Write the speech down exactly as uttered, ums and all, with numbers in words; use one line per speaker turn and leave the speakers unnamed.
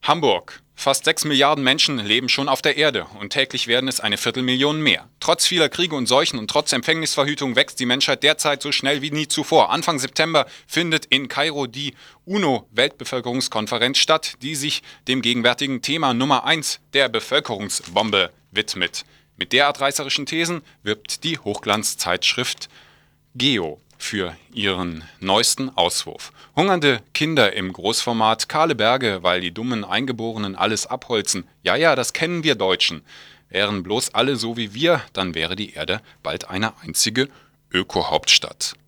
Hamburg. Fast sechs Milliarden Menschen leben schon auf der Erde und täglich werden es eine Viertelmillion mehr. Trotz vieler Kriege und Seuchen und trotz Empfängnisverhütung wächst die Menschheit derzeit so schnell wie nie zuvor. Anfang September findet in Kairo die UNO-Weltbevölkerungskonferenz statt, die sich dem gegenwärtigen Thema Nummer eins der Bevölkerungsbombe widmet. Mit derart reißerischen Thesen wirbt die Hochglanzzeitschrift Geo für ihren neuesten Auswurf. Hungernde Kinder im Großformat, kahle Berge, weil die dummen Eingeborenen alles abholzen. Ja, ja, das kennen wir Deutschen. Wären bloß alle so wie wir, dann wäre die Erde bald eine einzige Öko-Hauptstadt.